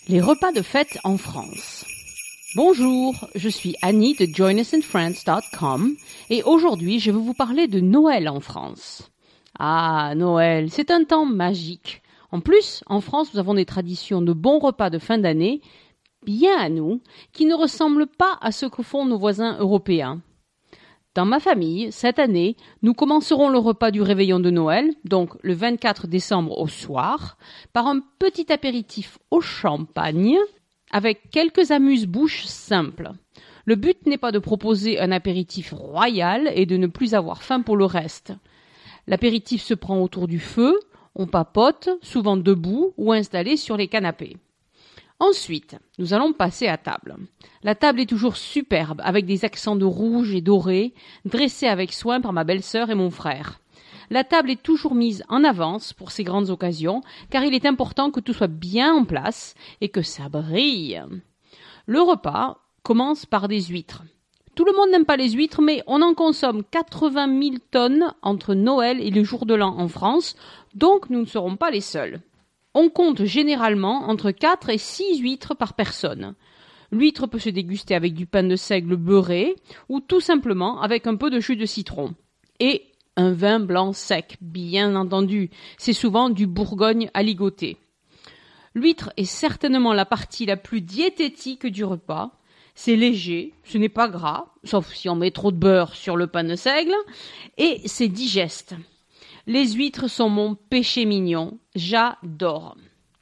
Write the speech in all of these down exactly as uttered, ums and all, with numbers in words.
Les repas de fête en France. Bonjour, je suis Annie de join us in france dot com et aujourd'hui je vais vous parler de Noël en France. Ah, Noël, c'est un temps magique. En plus, en France, nous avons des traditions de bons repas de fin d'année, bien à nous, qui ne ressemblent pas à ce que font nos voisins européens. Dans ma famille, cette année, nous commencerons le repas du réveillon de Noël, donc le vingt-quatre décembre au soir, par un petit apéritif au champagne, avec quelques amuse-bouches simples. Le but n'est pas de proposer un apéritif royal et de ne plus avoir faim pour le reste. L'apéritif se prend autour du feu, on papote, souvent debout ou installé sur les canapés. Ensuite, nous allons passer à table. La table est toujours superbe, avec des accents de rouge et doré, dressés avec soin par ma belle-sœur et mon frère. La table est toujours mise en avance pour ces grandes occasions, car il est important que tout soit bien en place et que ça brille. Le repas commence par des huîtres. Tout le monde n'aime pas les huîtres, mais on en consomme quatre-vingt mille tonnes entre Noël et le jour de l'an en France, donc nous ne serons pas les seuls. On compte généralement entre quatre et six huîtres par personne. L'huître peut se déguster avec du pain de seigle beurré ou tout simplement avec un peu de jus de citron. Et un vin blanc sec, bien entendu. C'est souvent du Bourgogne aligoté. L'huître est certainement la partie la plus diététique du repas. C'est léger, ce n'est pas gras, sauf si on met trop de beurre sur le pain de seigle, et c'est digeste. Les huîtres sont mon péché mignon, j'adore.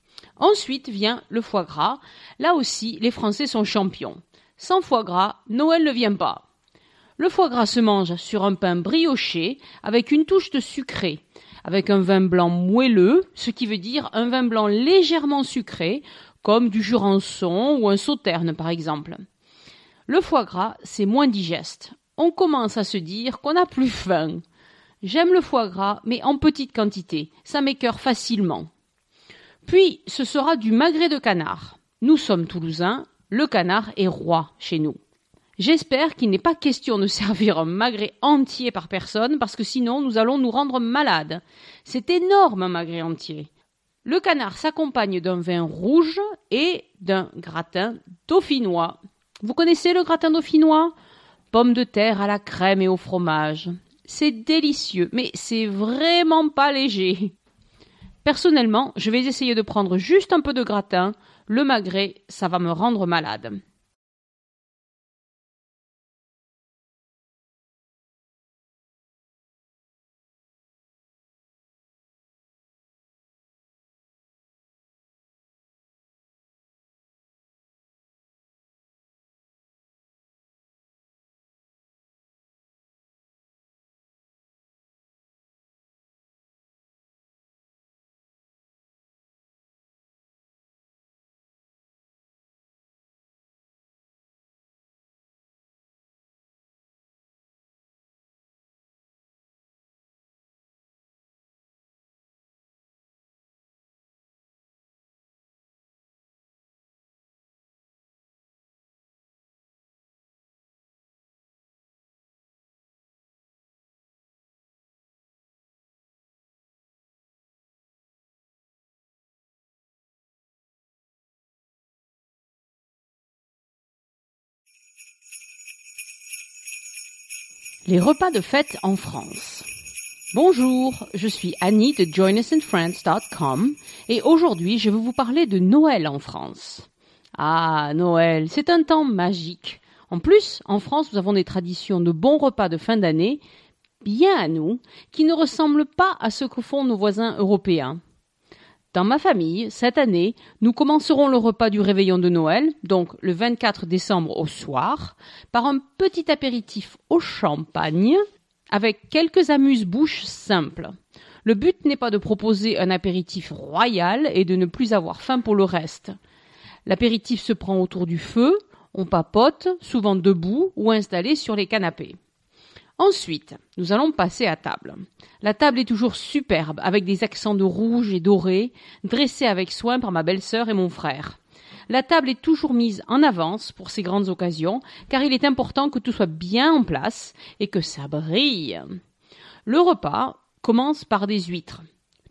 Ensuite vient le foie gras. Là aussi, les Français sont champions. Sans foie gras, Noël ne vient pas. Le foie gras se mange sur un pain brioché avec une touche de sucré, avec un vin blanc moelleux, ce qui veut dire un vin blanc légèrement sucré, comme du Jurançon ou un Sauterne par exemple. Le foie gras, c'est moins digeste. On commence à se dire qu'on n'a plus faim. J'aime le foie gras, mais en petite quantité. Ça m'écœure facilement. Puis, ce sera du magret de canard. Nous sommes toulousains, le canard est roi chez nous. J'espère qu'il n'est pas question de servir un magret entier par personne, parce que sinon nous allons nous rendre malades. C'est énorme un magret entier. Le canard s'accompagne d'un vin rouge et d'un gratin dauphinois. Vous connaissez le gratin dauphinois ? Pommes de terre à la crème et au fromage. C'est délicieux, mais c'est vraiment pas léger. Personnellement, je vais essayer de prendre juste un peu de gratin. Le magret, ça va me rendre malade. Les repas de fête en France. Bonjour, je suis Annie de join us in france dot com et aujourd'hui je vais vous parler de Noël en France. Ah, Noël, c'est un temps magique. En plus, en France, nous avons des traditions de bons repas de fin d'année, bien à nous, qui ne ressemblent pas à ce que font nos voisins européens. Dans ma famille, cette année, nous commencerons le repas du réveillon de Noël, donc le vingt-quatre décembre au soir, par un petit apéritif au champagne, avec quelques amuse-bouches simples. Le but n'est pas de proposer un apéritif royal et de ne plus avoir faim pour le reste. L'apéritif se prend autour du feu, on papote, souvent debout ou installé sur les canapés. Ensuite, nous allons passer à table. La table est toujours superbe, avec des accents de rouge et doré, dressés avec soin par ma belle-sœur et mon frère. La table est toujours mise en avance pour ces grandes occasions, car il est important que tout soit bien en place et que ça brille. Le repas commence par des huîtres.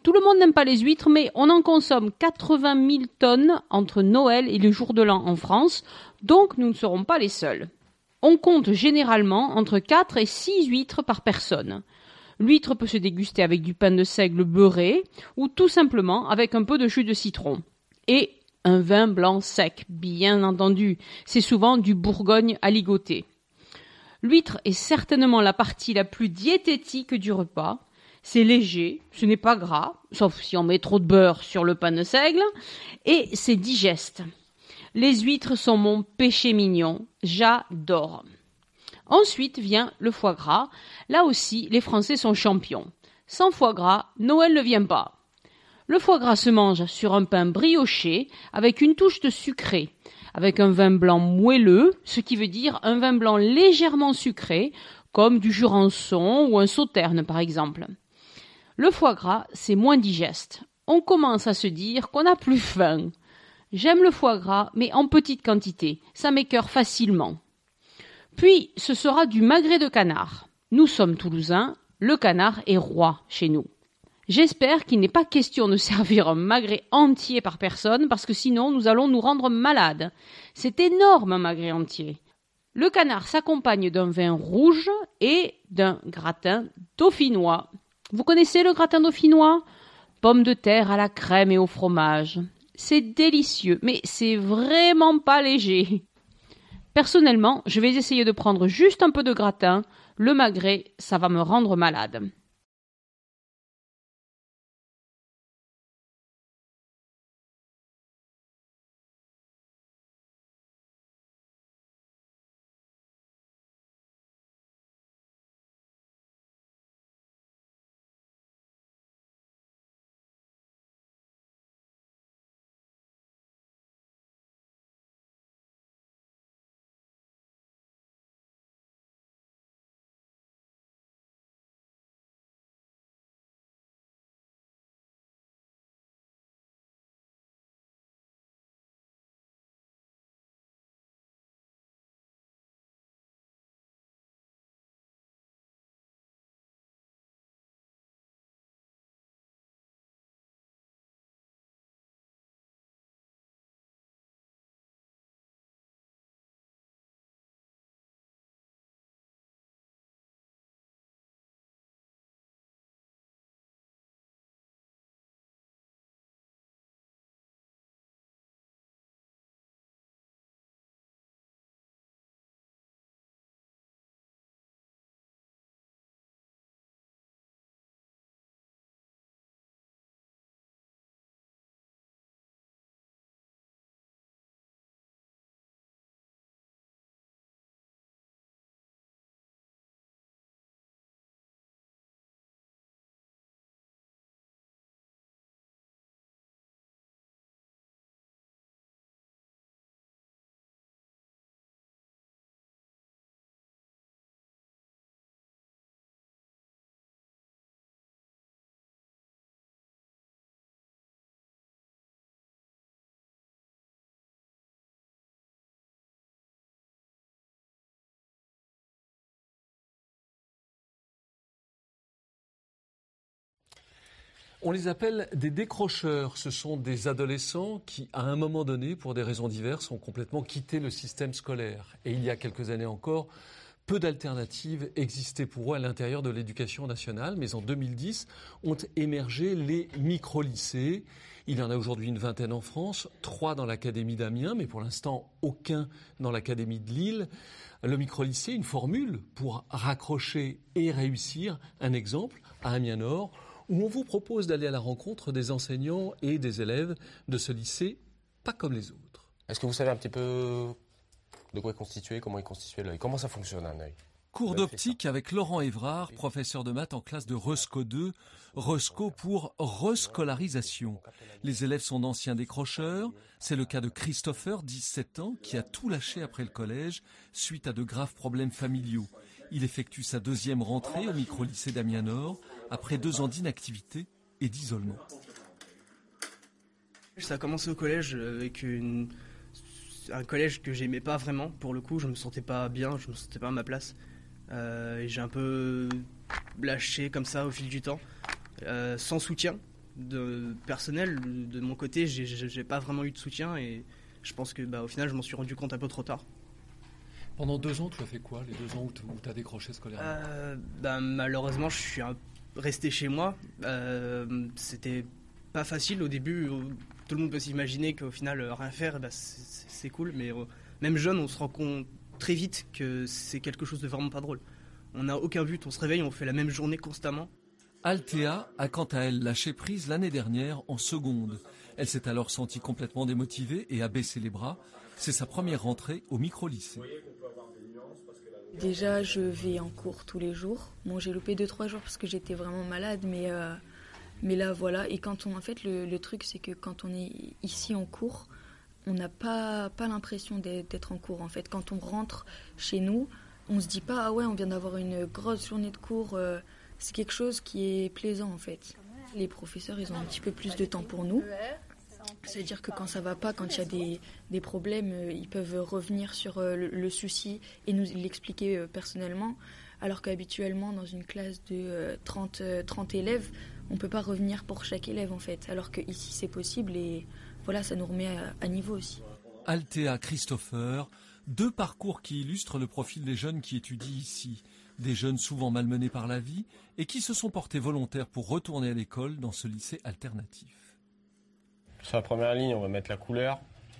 Tout le monde n'aime pas les huîtres, mais on en consomme quatre-vingt mille tonnes entre Noël et les jours de l'an en France, donc nous ne serons pas les seuls. On compte généralement entre quatre et six huîtres par personne. L'huître peut se déguster avec du pain de seigle beurré ou tout simplement avec un peu de jus de citron. Et un vin blanc sec, bien entendu. C'est souvent du Bourgogne aligoté. L'huître est certainement la partie la plus diététique du repas. C'est léger, ce n'est pas gras, sauf si on met trop de beurre sur le pain de seigle, et c'est digeste. Les huîtres sont mon péché mignon, j'adore. Ensuite vient le foie gras. Là aussi, les Français sont champions. Sans foie gras, Noël ne vient pas. Le foie gras se mange sur un pain brioché avec une touche de sucré, avec un vin blanc moelleux, ce qui veut dire un vin blanc légèrement sucré, comme du Jurançon ou un Sauterne par exemple. Le foie gras, c'est moins digeste. On commence à se dire qu'on n'a plus faim. J'aime le foie gras, mais en petite quantité, ça m'écœure facilement. Puis, ce sera du magret de canard. Nous sommes toulousains, le canard est roi chez nous. J'espère qu'il n'est pas question de servir un magret entier par personne, parce que sinon nous allons nous rendre malades. C'est énorme un magret entier. Le canard s'accompagne d'un vin rouge et d'un gratin dauphinois. Vous connaissez le gratin dauphinois ? Pommes de terre à la crème et au fromage. C'est délicieux, mais c'est vraiment pas léger. Personnellement, je vais essayer de prendre juste un peu de gratin. Le magret, ça va me rendre malade. On les appelle des décrocheurs. Ce sont des adolescents qui, à un moment donné, pour des raisons diverses, ont complètement quitté le système scolaire. Et il y a quelques années encore, peu d'alternatives existaient pour eux à l'intérieur de l'éducation nationale. Mais en deux mille dix, ont émergé les micro-lycées. Il y en a aujourd'hui une vingtaine en France, trois dans l'académie d'Amiens, mais pour l'instant aucun dans l'académie de Lille. Le micro-lycée, une formule pour raccrocher et réussir. Un exemple, à Amiens-Nord, où on vous propose d'aller à la rencontre des enseignants et des élèves de ce lycée, pas comme les autres. Est-ce que vous savez un petit peu de quoi est constitué, comment est constitué l'œil? Comment ça fonctionne un œil? Cours d'optique avec Laurent Évrard, professeur de maths en classe de Resco deux. Resco pour rescolarisation. Les élèves sont d'anciens décrocheurs. C'est le cas de Christopher, dix-sept ans, qui a tout lâché après le collège suite à de graves problèmes familiaux. Il effectue sa deuxième rentrée au micro-lycée d'Amiens-Nord après deux ans d'inactivité et d'isolement. Ça a commencé au collège avec une... un collège que j'aimais pas vraiment. Pour le coup, je me sentais pas bien, je me sentais pas à ma place. Euh, et j'ai un peu lâché comme ça au fil du temps, euh, sans soutien. de personnel, de mon côté, j'ai, j'ai pas vraiment eu de soutien et je pense que bah, au final, je m'en suis rendu compte un peu trop tard. Pendant deux ans, tu as fait quoi, les deux ans où tu as décroché scolairement? euh, bah, Malheureusement, je suis un, resté chez moi. Euh, c'était pas facile au début. Tout le monde peut s'imaginer qu'au final, rien faire, bah, c'est, c'est cool. Mais euh, même jeune, on se rend compte très vite que c'est quelque chose de vraiment pas drôle. On n'a aucun but, on se réveille, on fait la même journée constamment. Althea a quant à elle lâché prise l'année dernière en seconde. Elle s'est alors sentie complètement démotivée et a baissé les bras. C'est sa première rentrée au micro-lycée. Déjà, je vais en cours tous les jours. Bon, j'ai loupé deux trois jours parce que j'étais vraiment malade, mais, euh, mais là, voilà. Et quand on, en fait, le, le truc, c'est que quand on est ici en cours, on n'a pas, pas l'impression d'être en cours. En fait, quand on rentre chez nous, on se dit pas, ah ouais, on vient d'avoir une grosse journée de cours. Euh, c'est quelque chose qui est plaisant, en fait. Les professeurs, ils ont un petit peu plus de temps pour nous. C'est-à-dire que quand ça va pas, quand il y a des, des problèmes, euh, ils peuvent revenir sur euh, le, le souci et nous l'expliquer euh, personnellement. Alors qu'habituellement, dans une classe de euh, trente, euh, trente élèves, on ne peut pas revenir pour chaque élève en fait. Alors qu'ici, c'est possible et voilà, ça nous remet à, à niveau aussi. Althea, Christopher, deux parcours qui illustrent le profil des jeunes qui étudient ici. Des jeunes souvent malmenés par la vie et qui se sont portés volontaires pour retourner à l'école dans ce lycée alternatif. Sur la première ligne, on va mettre la couleur.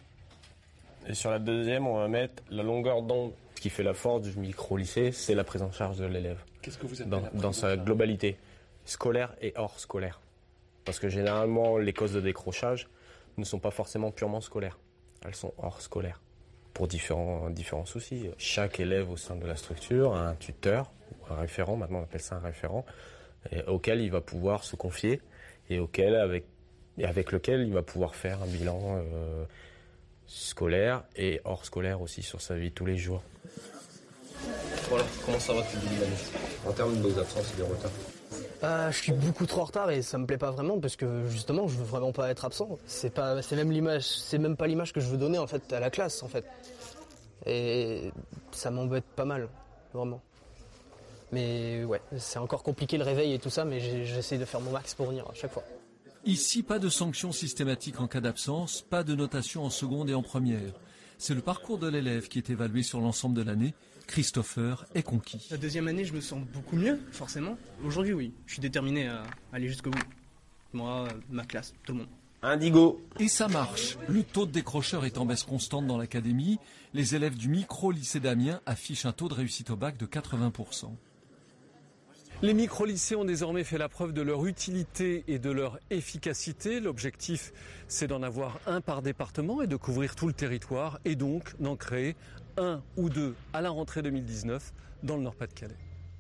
Et sur la deuxième, on va mettre la longueur d'onde. Ce qui fait la force du micro-lycée, c'est la prise en charge de l'élève. Qu'est-ce que vous appelez dans, la prise dans en sa charge globalité, scolaire et hors scolaire. Parce que généralement, les causes de décrochage ne sont pas forcément purement scolaires. Elles sont hors scolaires, pour différents, différents soucis. Chaque élève au sein de la structure a un tuteur, ou un référent, maintenant on appelle ça un référent, et auquel il va pouvoir se confier et auquel, avec et avec lequel il va pouvoir faire un bilan euh, scolaire et hors scolaire aussi sur sa vie de tous les jours. Voilà, comment ça va depuis le début de l'année en termes de nos absences et des retards? Euh, je suis beaucoup trop en retard et ça me plaît pas vraiment parce que justement je veux vraiment pas être absent. C'est pas, c'est même l'image, c'est même pas l'image que je veux donner en fait à la classe en fait. Et ça m'embête pas mal, vraiment. Mais ouais, c'est encore compliqué le réveil et tout ça, mais j'essaie de faire mon max pour venir à chaque fois. Ici, pas de sanction systématique en cas d'absence, pas de notation en seconde et en première. C'est le parcours de l'élève qui est évalué sur l'ensemble de l'année. Christopher est conquis. La deuxième année, je me sens beaucoup mieux, forcément. Aujourd'hui, oui, je suis déterminé à aller jusqu'au bout. Moi, ma classe, tout le monde. Indigo. Et ça marche. Le taux de décrocheurs est en baisse constante dans l'académie. Les élèves du micro-lycée d'Amiens affichent un taux de réussite au bac de quatre-vingts pour cent. Les micro-lycées ont désormais fait la preuve de leur utilité et de leur efficacité. L'objectif, c'est d'en avoir un par département et de couvrir tout le territoire et donc d'en créer un ou deux à la rentrée deux mille dix-neuf dans le Nord-Pas-de-Calais.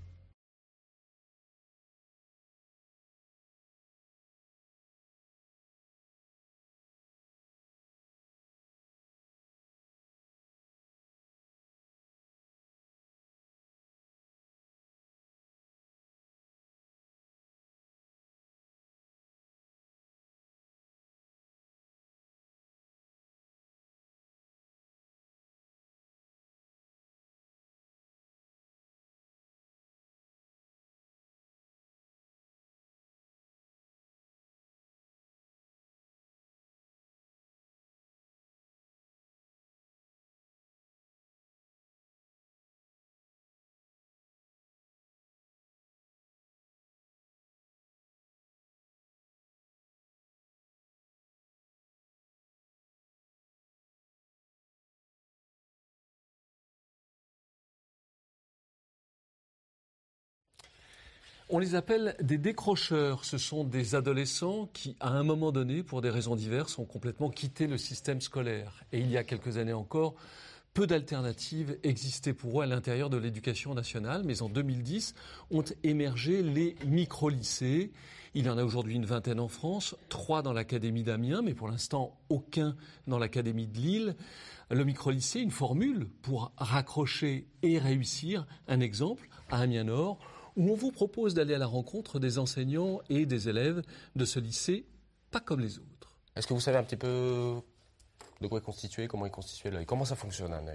On les appelle des décrocheurs. Ce sont des adolescents qui, à un moment donné, pour des raisons diverses, ont complètement quitté le système scolaire. Et il y a quelques années encore, peu d'alternatives existaient pour eux à l'intérieur de l'éducation nationale. Mais en deux mille dix, ont émergé les micro-lycées. Il y en a aujourd'hui une vingtaine en France, trois dans l'académie d'Amiens, mais pour l'instant, aucun dans l'académie de Lille. Le micro-lycée, une formule pour raccrocher et réussir. Un exemple, à Amiens-Nord, où on vous propose d'aller à la rencontre des enseignants et des élèves de ce lycée, pas comme les autres. Est-ce que vous savez un petit peu de quoi est constitué, comment est constitué l'œil? Comment ça fonctionne un œil?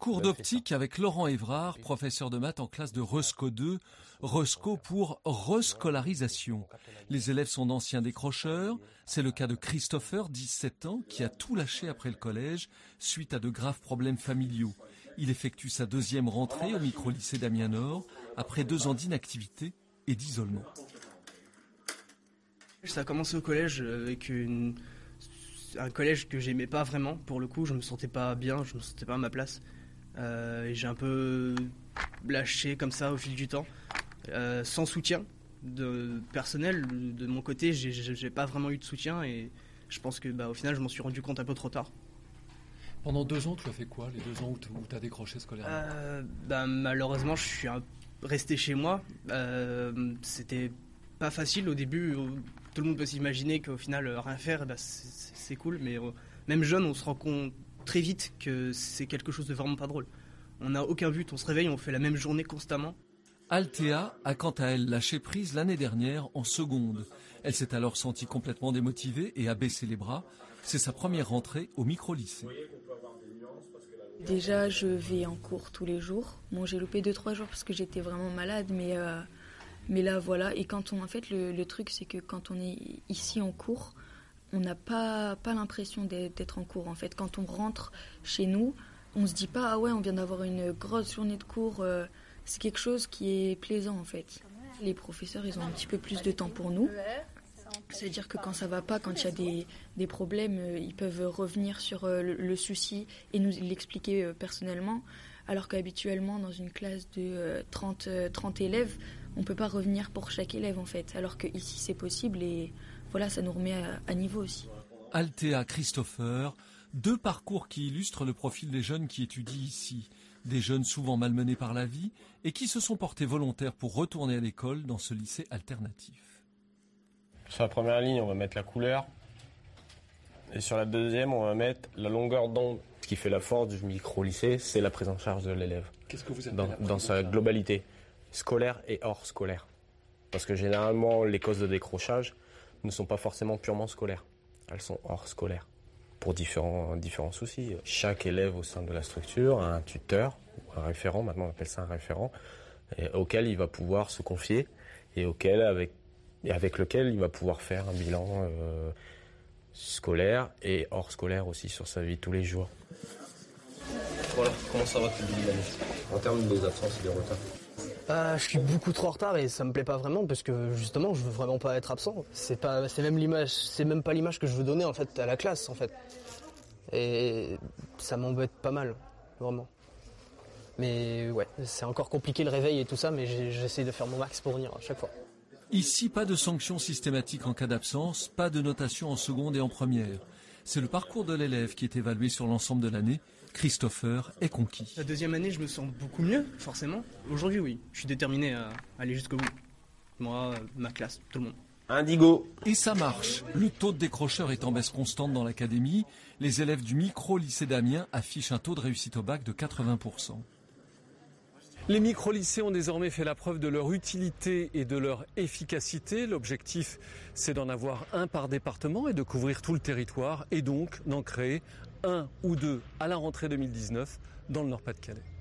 Cours d'optique avec Laurent Évrard, professeur de maths en classe de Resco deux, Resco pour rescolarisation. Les élèves sont d'anciens décrocheurs. C'est le cas de Christopher, dix-sept ans, qui a tout lâché après le collège suite à de graves problèmes familiaux. Il effectue sa deuxième rentrée au micro-lycée d'Amiens-Nord après deux ans d'inactivité et d'isolement. Ça a commencé au collège avec une... un collège que j'aimais pas vraiment. Pour le coup, je me sentais pas bien, je me sentais pas à ma place. Euh, et j'ai un peu lâché comme ça au fil du temps, euh, sans soutien de personnel. De mon côté, j'ai, j'ai pas vraiment eu de soutien et je pense que bah, au final, je m'en suis rendu compte un peu trop tard. Pendant deux ans, tu as fait quoi, les deux ans où tu as décroché scolairement? euh, bah, Malheureusement, je suis un... resté chez moi. Euh, c'était pas facile au début. Tout le monde peut s'imaginer qu'au final, rien faire, bah, c'est, c'est cool. Mais euh, même jeune, on se rend compte très vite que c'est quelque chose de vraiment pas drôle. On n'a aucun but, on se réveille, on fait la même journée constamment. Althea a quant à elle lâché prise l'année dernière en seconde. Elle s'est alors sentie complètement démotivée et a baissé les bras. C'est sa première rentrée au micro-lycée. Déjà, je vais en cours tous les jours. Bon, j'ai loupé deux trois jours parce que j'étais vraiment malade, mais, euh, mais là, voilà. Et quand on, en fait, le, le truc, c'est que quand on est ici en cours, on n'a pas, pas l'impression d'être en cours. En fait, quand on rentre chez nous, on se dit pas, ah ouais, on vient d'avoir une grosse journée de cours. Euh, c'est quelque chose qui est plaisant, en fait. Les professeurs, ils ont un petit peu plus de temps pour nous. C'est-à-dire que quand ça va pas, quand il y a des, des problèmes, euh, ils peuvent revenir sur euh, le, le souci et nous l'expliquer euh, personnellement. Alors qu'habituellement, dans une classe de euh, trente, euh, trente élèves, on peut pas revenir pour chaque élève, en fait. Alors qu'ici, c'est possible et voilà, ça nous remet à, à niveau aussi. Althea, Christopher, deux parcours qui illustrent le profil des jeunes qui étudient ici. Des jeunes souvent malmenés par la vie et qui se sont portés volontaires pour retourner à l'école dans ce lycée alternatif. Sur la première ligne, on va mettre la couleur. Et sur la deuxième, on va mettre la longueur d'onde. Ce qui fait la force du micro-lycée, c'est la prise en charge de l'élève. Qu'est-ce que vous appelez dans, la prise dans en sa charge globalité, scolaire et hors scolaire. Parce que généralement, les causes de décrochage ne sont pas forcément purement scolaires. Elles sont hors scolaires, pour différents, différents soucis. Chaque élève au sein de la structure a un tuteur, un référent, maintenant on appelle ça un référent, et auquel il va pouvoir se confier et auquel, avec et avec lequel il va pouvoir faire un bilan euh, scolaire et hors scolaire aussi sur sa vie de tous les jours. Voilà, comment ça va depuis le début de l'année en termes des absences et des retards? Euh, je suis beaucoup trop en retard et ça me plaît pas vraiment parce que justement je veux vraiment pas être absent. C'est pas, c'est même l'image, c'est même pas l'image que je veux donner en fait à la classe en fait. Et ça m'embête pas mal, vraiment. Mais ouais, c'est encore compliqué le réveil et tout ça, mais j'essaie de faire mon max pour venir à chaque fois. Ici, pas de sanctions systématiques en cas d'absence, pas de notation en seconde et en première. C'est le parcours de l'élève qui est évalué sur l'ensemble de l'année. Christopher est conquis. La deuxième année, je me sens beaucoup mieux, forcément. Aujourd'hui, oui. Je suis déterminé à aller jusqu'au bout. Moi, ma classe, tout le monde. Indigo. Et ça marche. Le taux de décrocheurs est en baisse constante dans l'académie. Les élèves du micro-lycée d'Amiens affichent un taux de réussite au bac de quatre-vingts pour cent. Les micro-lycées ont désormais fait la preuve de leur utilité et de leur efficacité. L'objectif, c'est d'en avoir un par département et de couvrir tout le territoire et donc d'en créer un ou deux à la rentrée deux mille dix-neuf dans le Nord-Pas-de-Calais.